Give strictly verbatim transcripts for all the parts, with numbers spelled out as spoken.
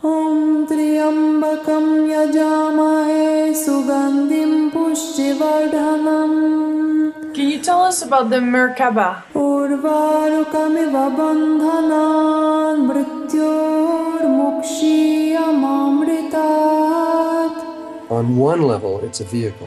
Om Triambakam Yajamahe Sugandhim Pushtivardhanam. Can you tell us about the Merkaba? Urvarukamiva bandhanan mrityor mukshiyamamritat. On one level, it's a vehicle.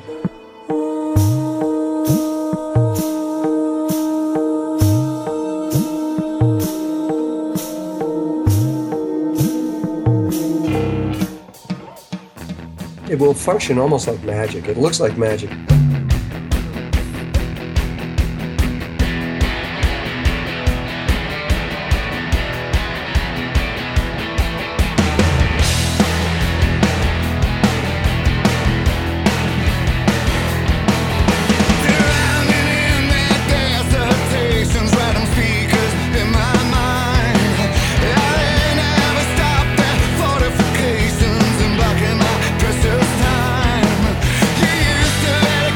It will function almost like magic. It looks like magic. Precious time. You used to let it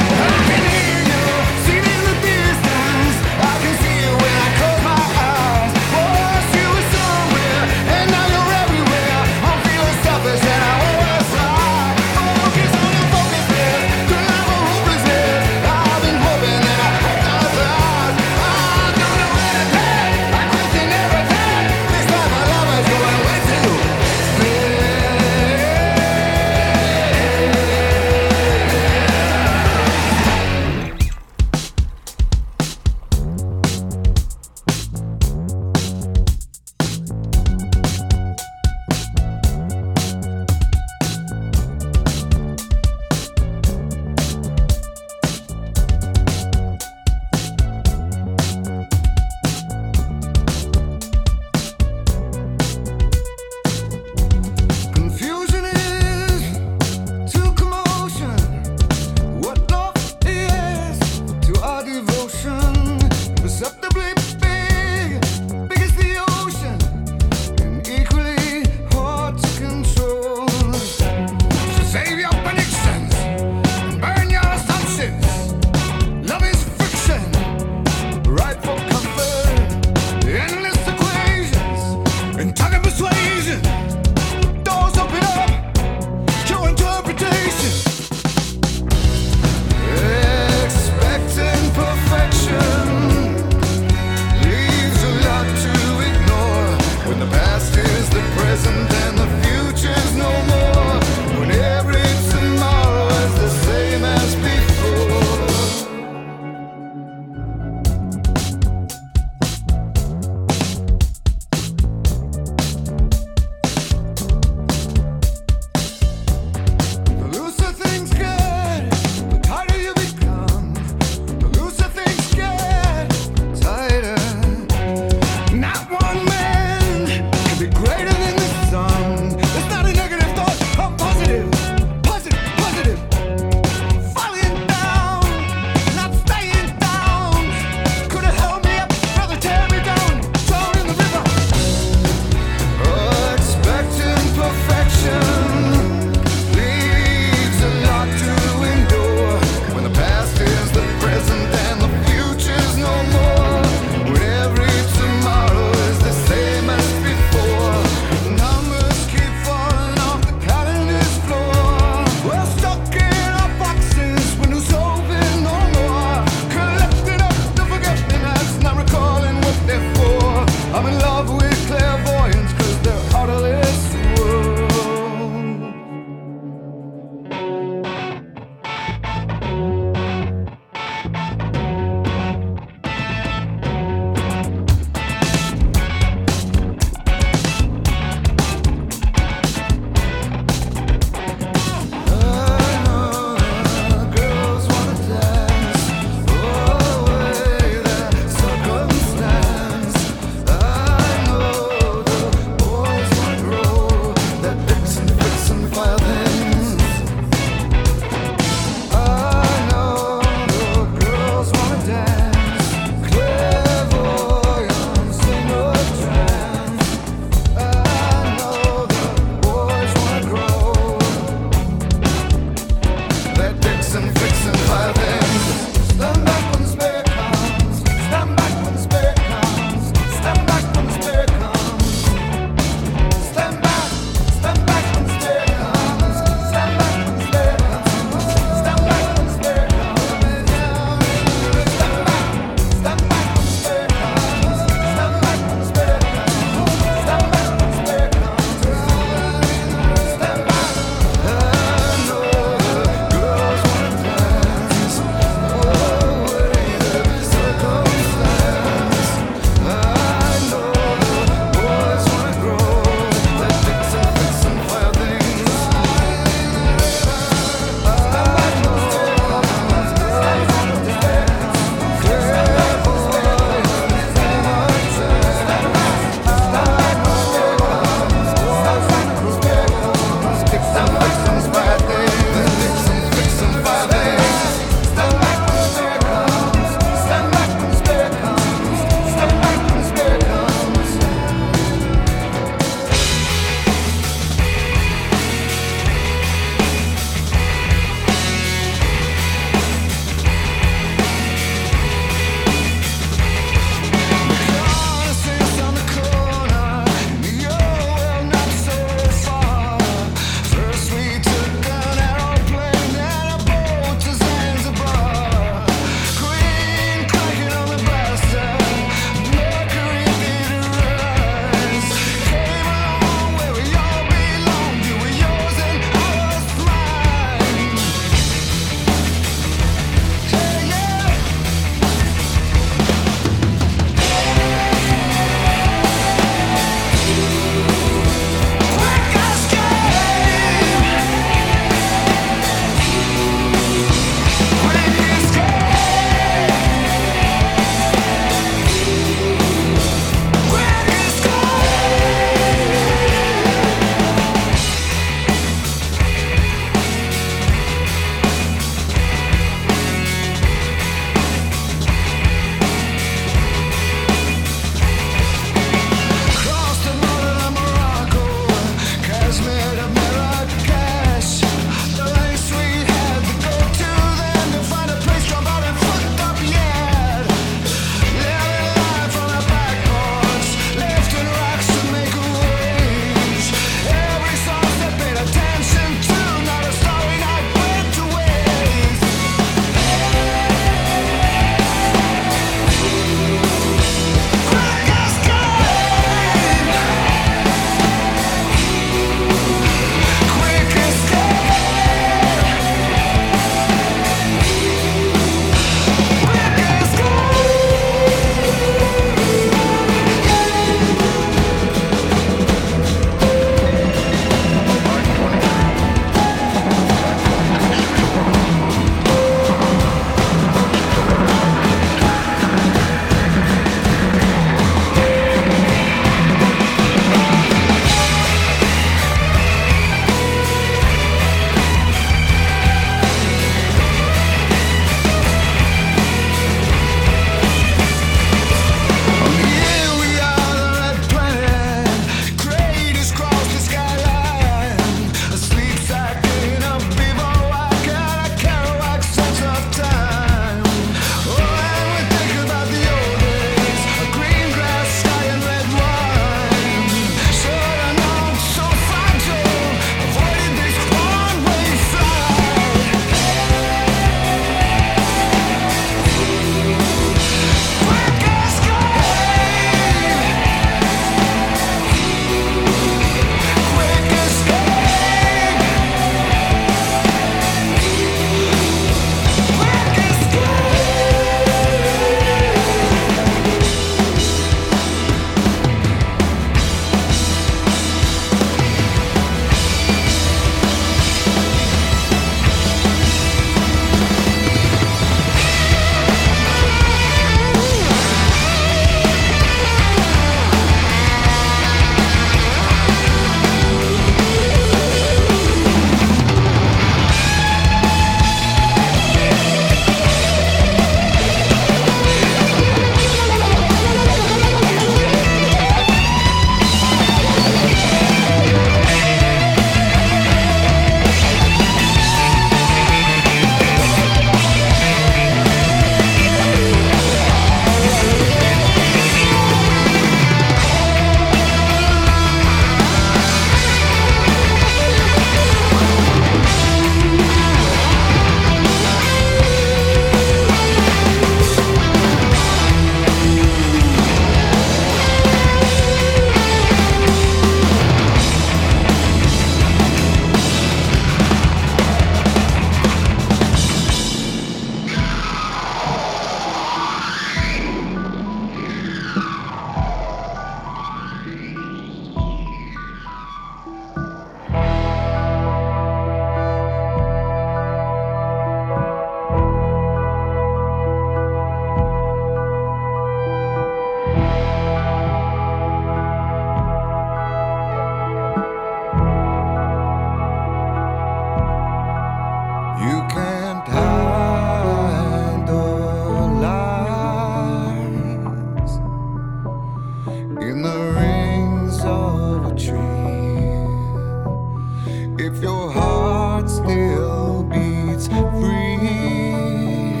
still beats free.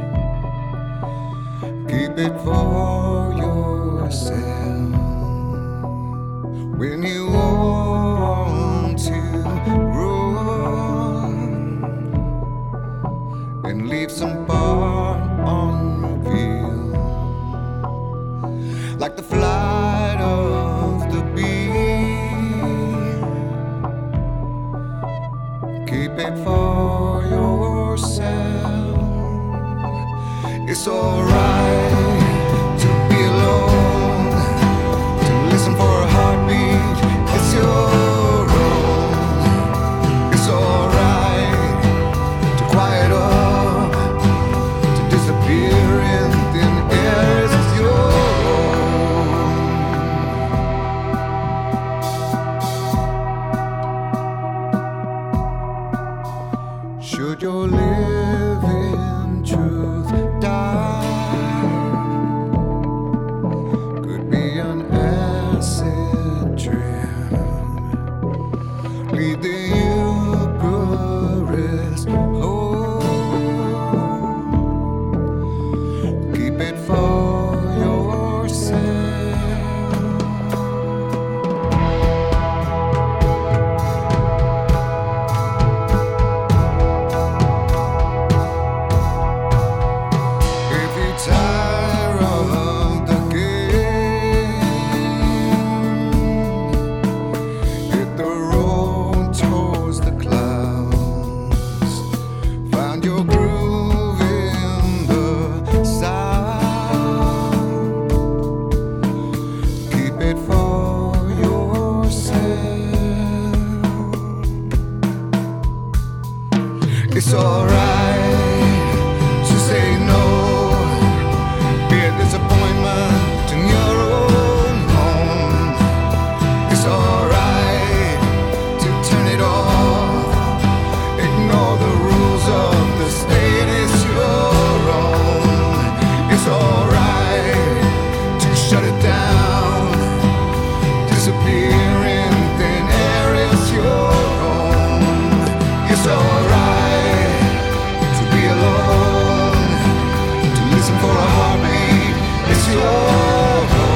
Keep it for yourself. When you want to grow and leave some part unrevealed, like the flight of the bee. Keep it for yourself. It's alright to be alone, to listen for a heartbeat. It's your own. It's alright to quiet up, to disappear in thin air. It's your own. Should your living truth die, could be an acid trip. Leave the Eucharist whole. Keep it for yourself. If you tire of the game, hit the road towards the clouds. Find your groove in the sound. Keep it for yourself. It's alright to say no. Be a disappointment in your own home. It's alright to turn it off. Ignore the rules of the state. It's your own. It's alright to shut it down. Disappear in thin air. It's your own. It's alright to be alone, to listen for a heartbeat. It's your own.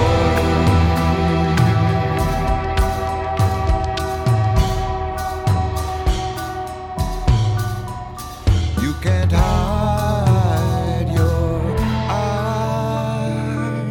You can't hide your eyes.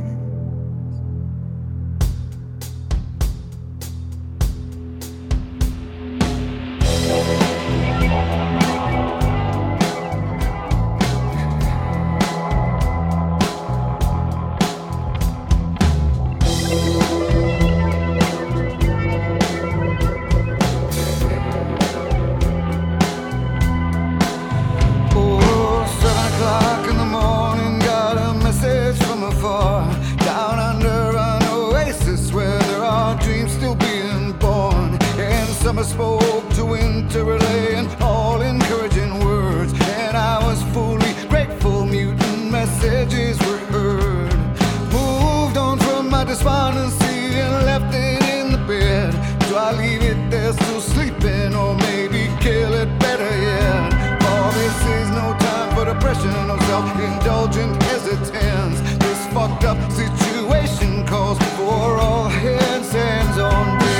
Oh, seven o'clock in the morning, got a message from afar. Down under an oasis where there are dreams still being born. And summer spoke to winter, relaying all encouraging words. And I was fully grateful, mutant messages were heard. Moved on from my despondency and left it in the bed. Do I leave it there still sleeping, or maybe kill it better yet? For this is no time for depression or self-indulgent hesitance. This fucked up situation calls for all hands, hands on deck.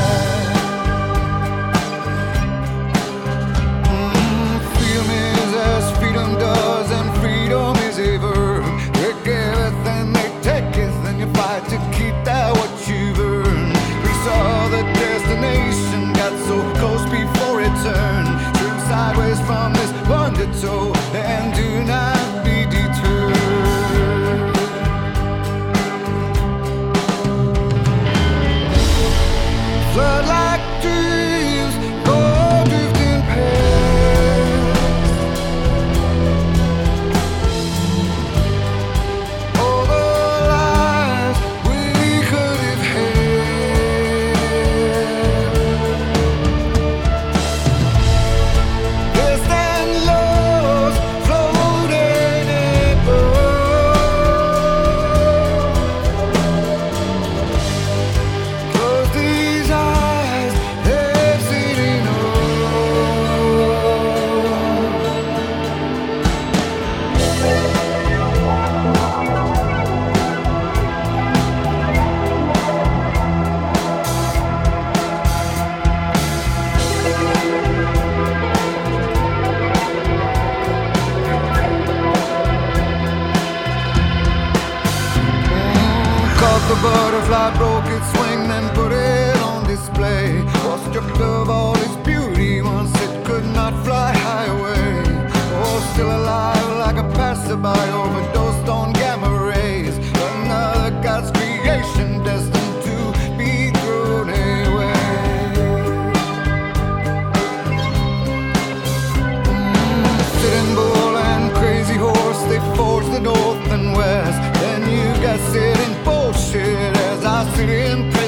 Mm, freedom is as freedom does, and freedom is a verb. They giveth and they taketh, and you fight to keep that what you've earned. We saw the destination, got so close before it turned. Turn sideways from this undertow, and do not be deterred. Flood like dreams, go drifting past. All the lives we could have had. They stand lost God broke its wing, then put it on display. Was stripped of all its beauty once it could not fly high away. Oh, still alive like a passerby, overdosed on gamma rays. Another God's creation destined to be thrown away. Mm, Sitting Bull and Crazy Horse, they forged the north and west. Then you got sitting bullshit as I sit in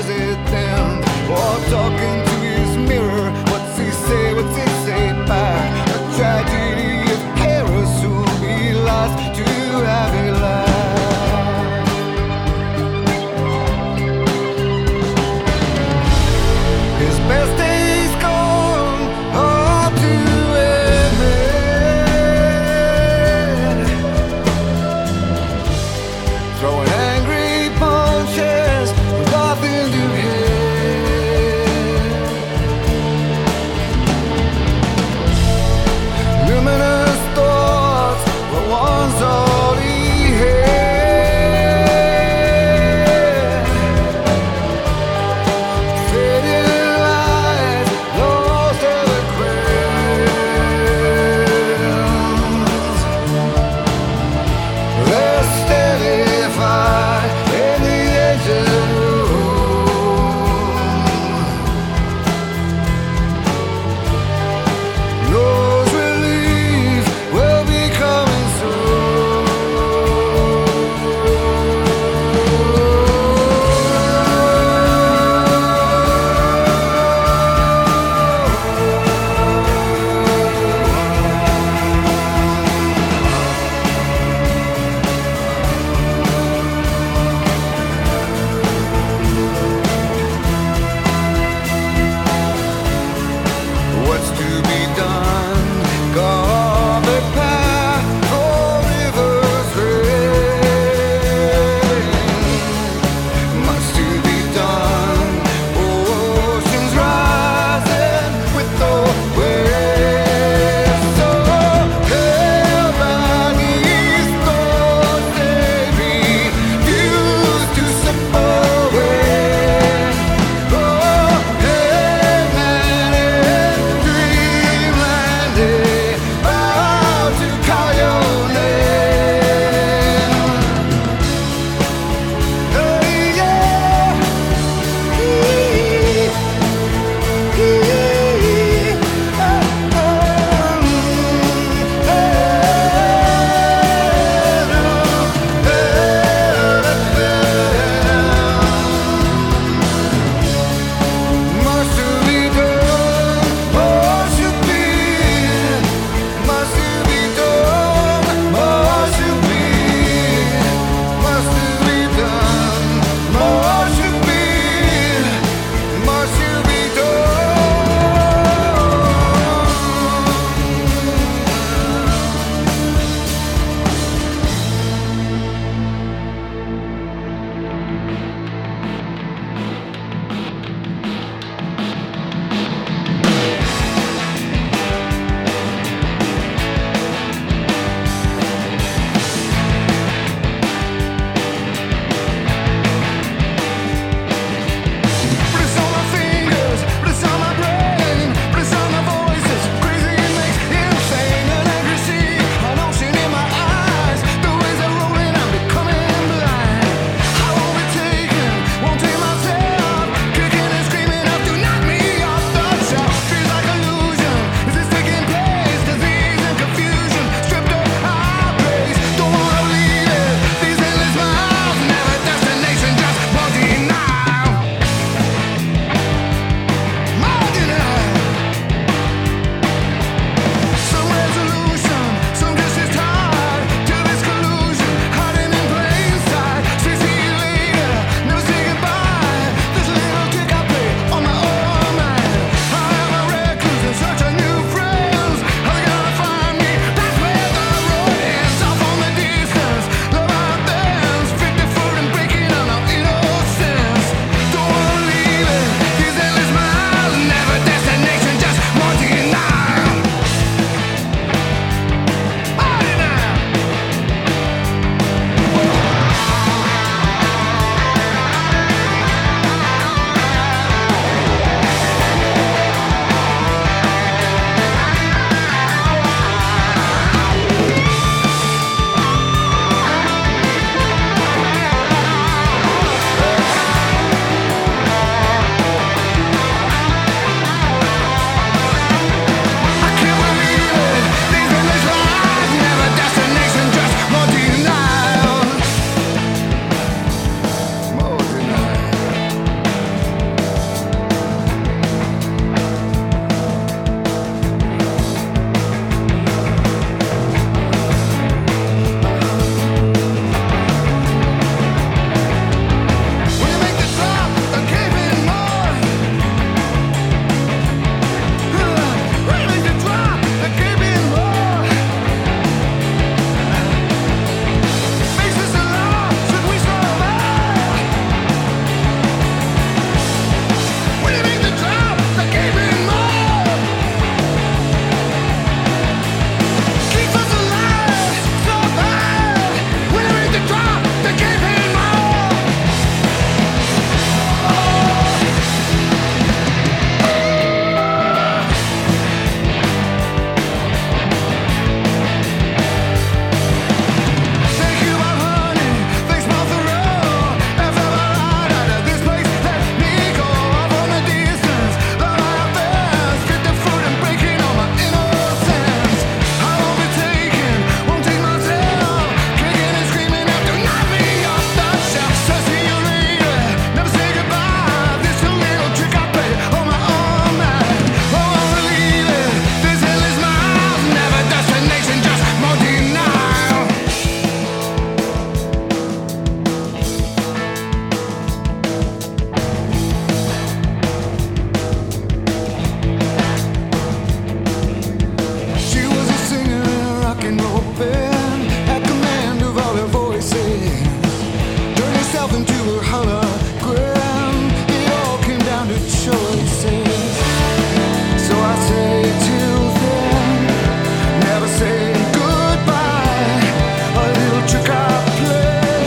rock and roll band at command of all their voices. Turn yourself into a hologram. It all came down to choices. So I say till then, never say goodbye. A little trick I play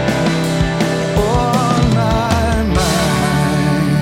on my mind.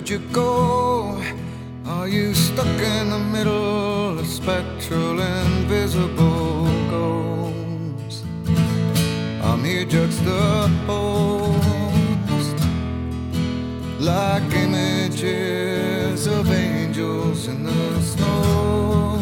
Where'd you go? Are you stuck in the middle of spectral invisible ghosts? I'm here juxtaposed like images of angels in the snow.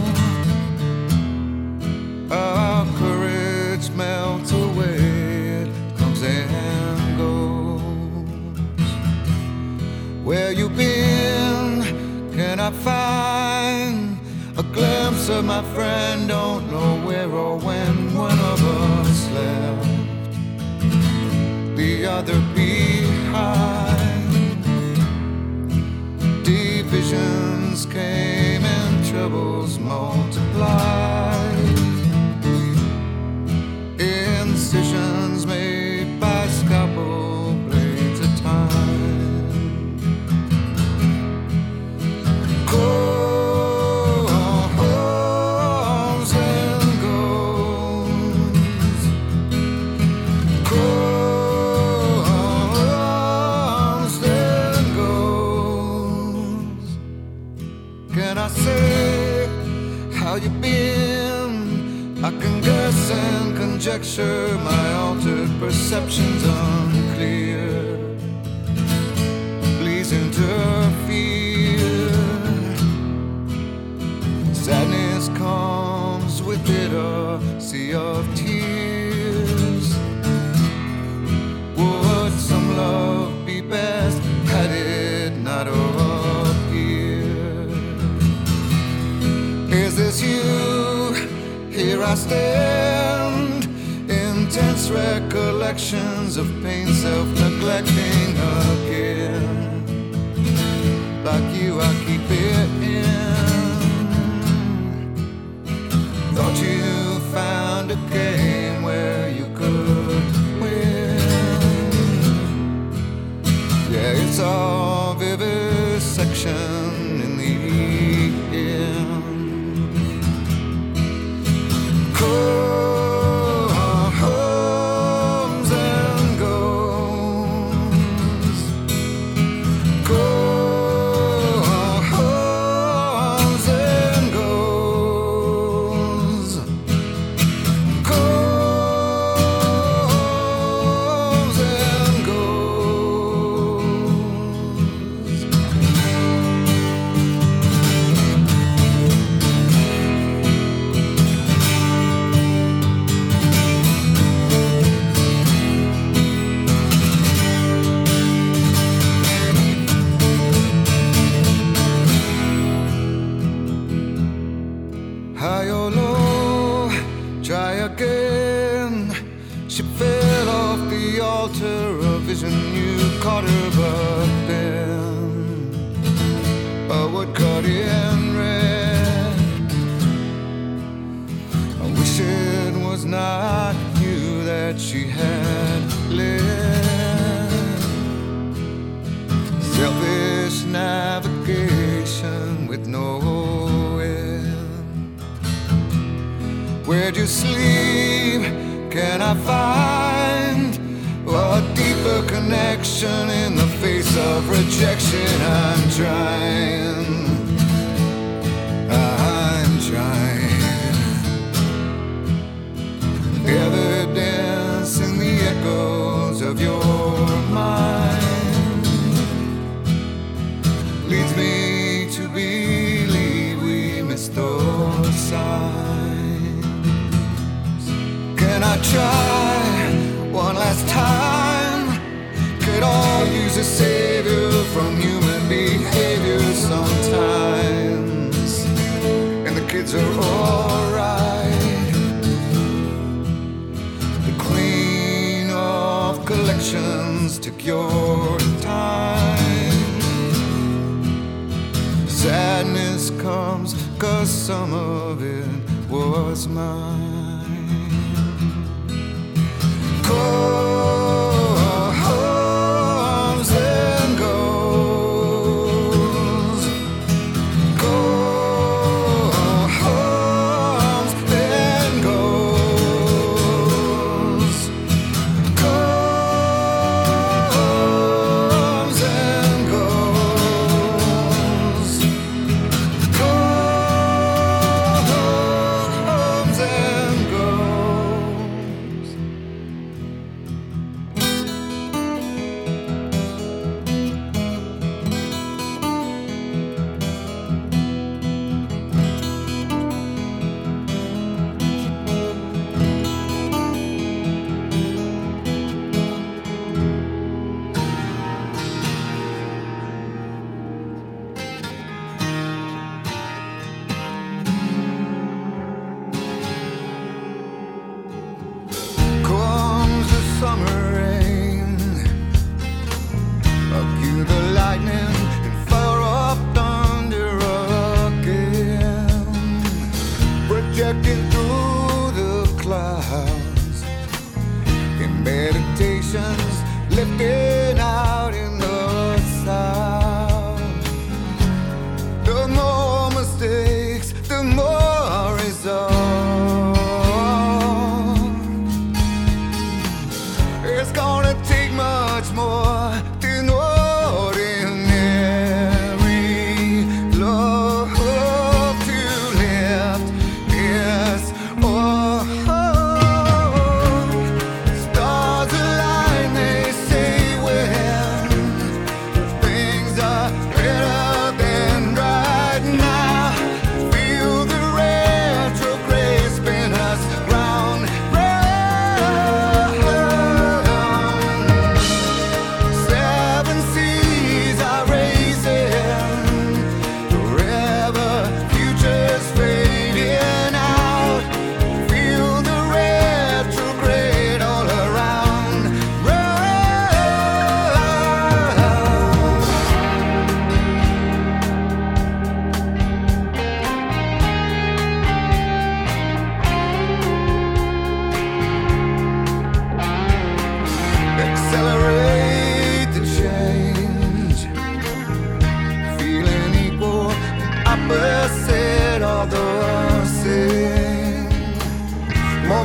Our courage melts away, it comes and goes. Where you been? Can I find a glimpse of my friend? Don't know where or when one of us left the other behind. Divisions came and troubles multiplied. Incisions made by scalpel blades of time. Comes and goes. Comes and goes. Can I say how you been? I can guess and conjecture, my altered perceptions unclear. Please interfere. Sadness comes with it, a sea of tears. Would some love be best had it not appeared? Is this you? Here I stand, intense recollections of pain, self-neglecting again. Like you, I keep it in. Thought you found a game where you could win. Yeah, it's all vivisection in the end. Comes and goes. Comes and goes. Comes and goes. High or low, try again. She fell off the altar, a vision you caught her, but then a woodcut in red. I wish it was not you that she had led. Selfish navigation with no end. Where'd you sleep? Can I find a deeper connection in the face of rejection? I'm trying, I'm trying. Evidence in the echoes of your mind leads me to believe we missed those signs. Can I try one last time? Could all use a savior from human behavior sometimes. And the kids are alright. The queen of collections took your time. Sadness comes 'cause some of it was mine. Comes and goes. Comes and goes. Comes and goes.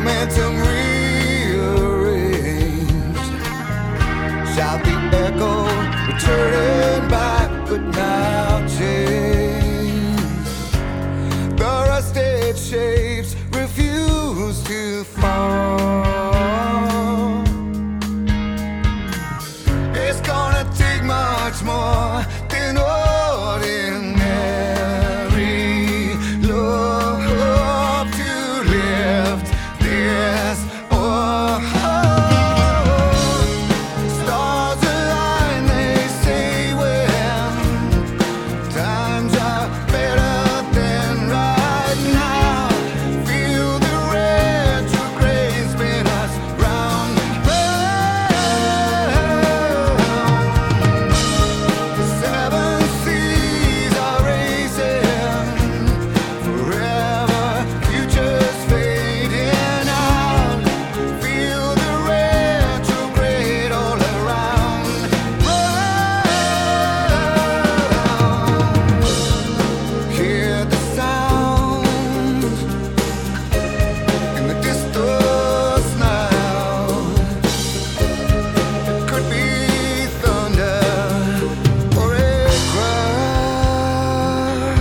momentum rearranged. Shout the echo, returning back, but now changed. The rusted shapes refuse to fall. It's gonna take much more than ordinary love to lift this world. Stars align, they say, when times are better than right now. Feel the retrograde spin us round and round. Seven seas are racing forever, futures fading out. Feel the retrograde all around. Round. Hear the sound in the distance now. It could be thunder or a crowd.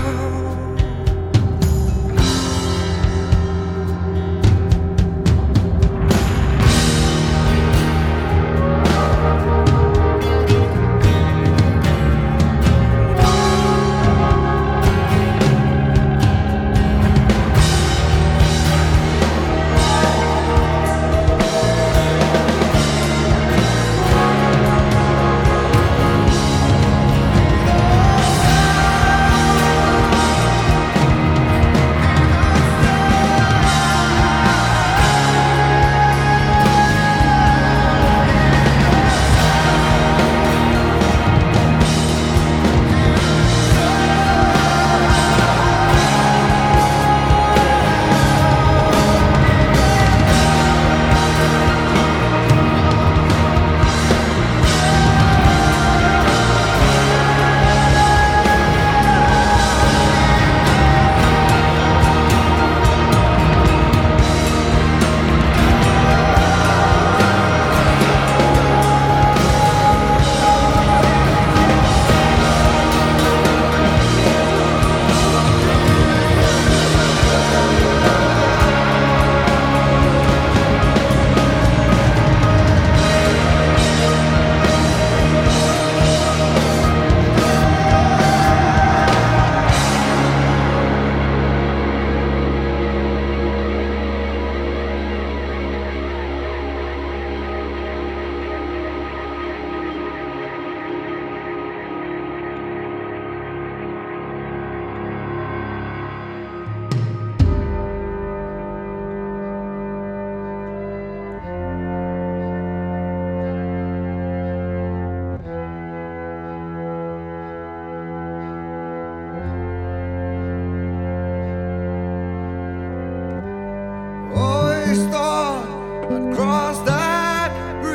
Always thought I'd cross that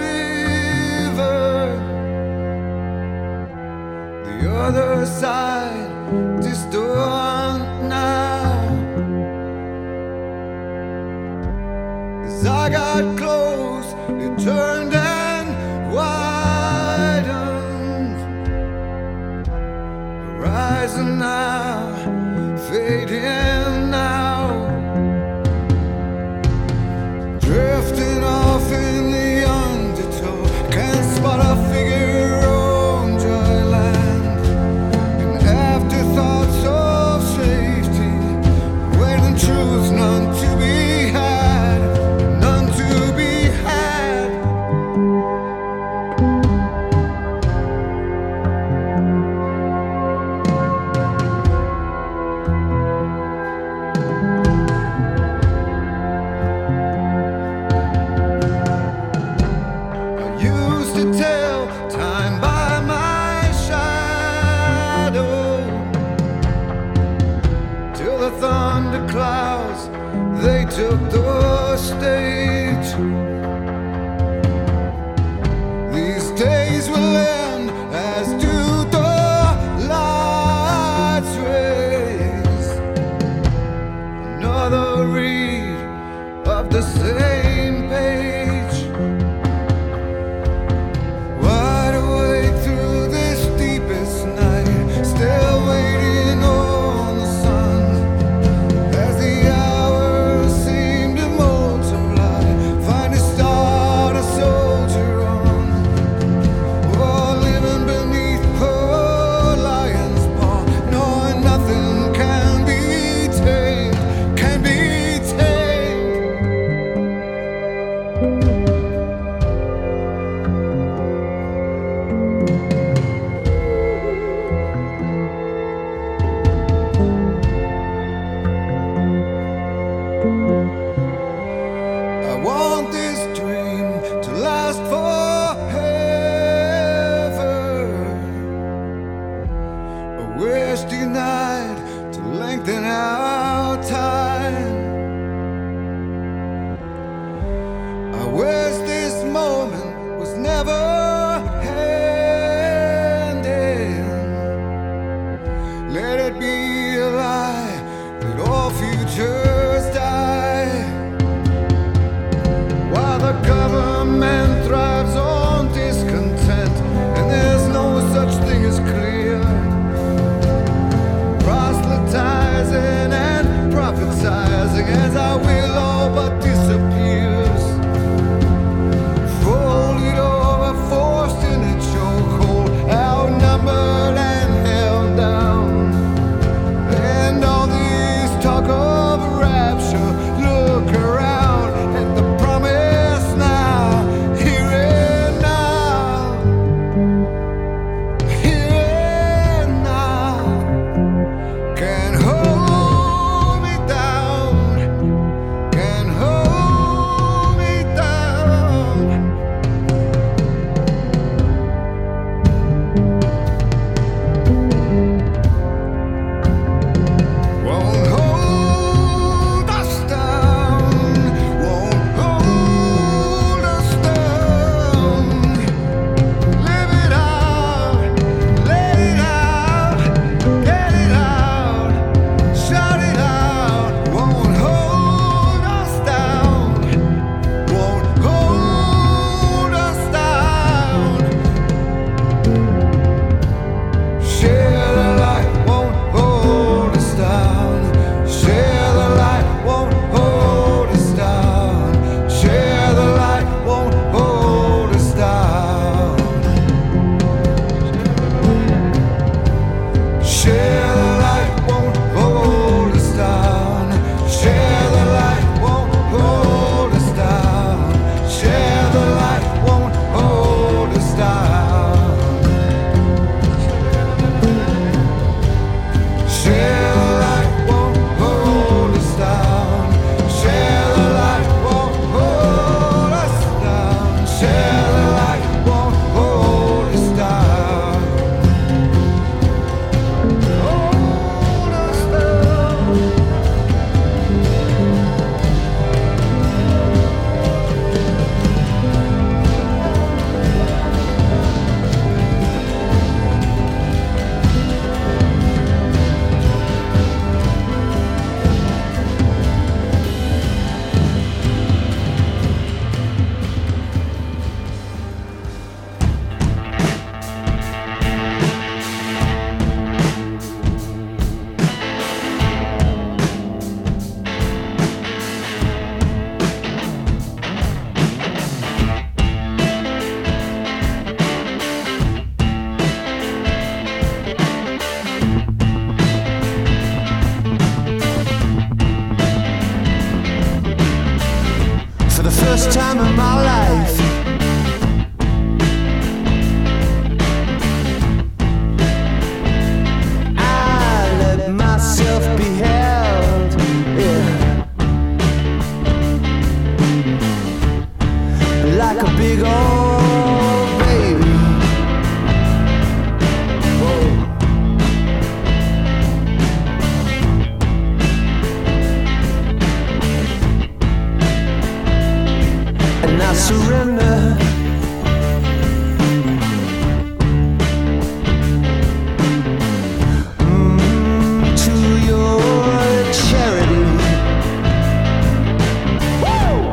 river, the other side distant now. As I got close, it turned and widened. Horizon now, fading now. Drifting off in the undertow, can't spot a figure on dry land. And afterthoughts of safety, waiting truth, none to be had, none to be had. Used to tell time by my shadow, till the thunder clouds, they took the stage. These days will end, as do the light's rays. Another read of the same wasting night to lengthen our time. I wish this moment was never ending. Let it be a lie that all futures die. While the government thrives on discontent, and there's no such thing as clear, proselytizing and prophesizing as our will all but disappears. Folded over, forced in a chokehold, outnumbered and held down. And all these talk of rapture, look around at the promise now, here and now, here and now. Can hold me down, can hold me down. Won't hold us down, won't hold us down. Live it out, let it out, get it out, shout it out. Won't hold us down, won't hold us down. Share the light, won't hold us down. Share the light, won't hold us down. Share the light, won't hold us down. Share the light, won't hold us down. Share the light, won't hold us down. Share the light, won't hold us down. Share the light, won't hold us down. Share the light, won't hold us down. Share the light, won't hold us down. Hold us down. For the first time in my life, I let myself be held, yeah, like a big old baby. Whoa. And I surrender. Mm, to your charity. Woo!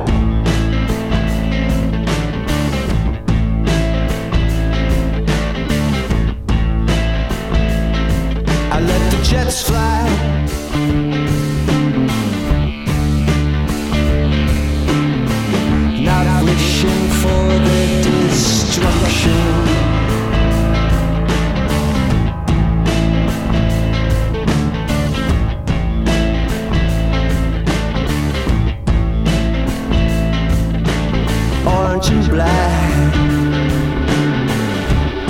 I let the jets fly. Not wishing for their destruction. Orange and black,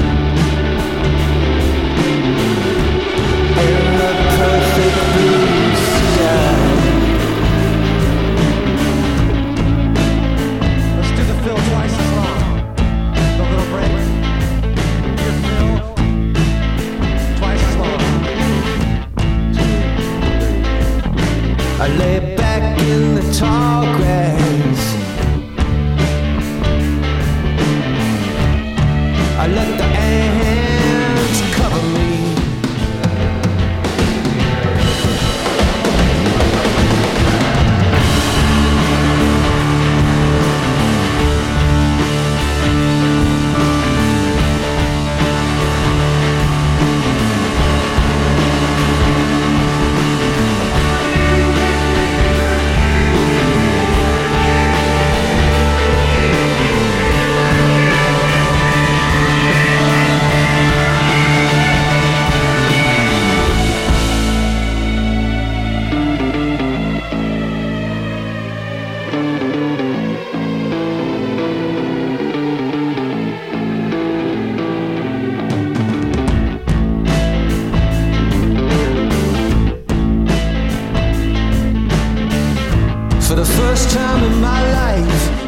in the perfect blue I lay back in the tall grass. I let the ants cover me. For the first time in my life,